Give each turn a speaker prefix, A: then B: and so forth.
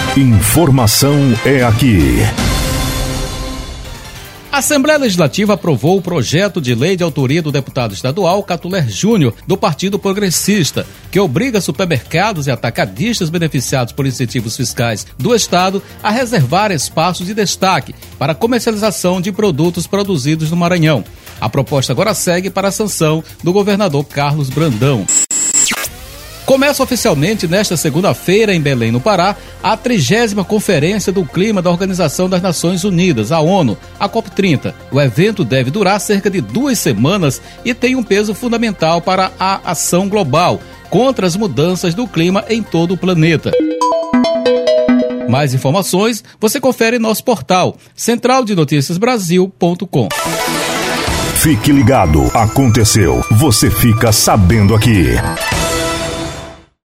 A: Informação é aqui.
B: A Assembleia Legislativa aprovou o projeto de lei de autoria do deputado estadual Catuller Júnior, do Partido Progressista, que obriga supermercados e atacadistas beneficiados por incentivos fiscais do Estado a reservar espaços de destaque para comercialização de produtos produzidos no Maranhão. A proposta agora segue para a sanção do governador Carlos Brandão. Começa oficialmente nesta segunda-feira em Belém, no Pará, a 30ª Conferência do Clima da Organização das Nações Unidas, a ONU, a COP30. O evento deve durar cerca de 2 semanas e tem um peso fundamental para a ação global contra as mudanças do clima em todo o planeta. Mais informações você confere em nosso portal centraldenoticiasbrasil.com.
A: Fique ligado, aconteceu, você fica sabendo aqui.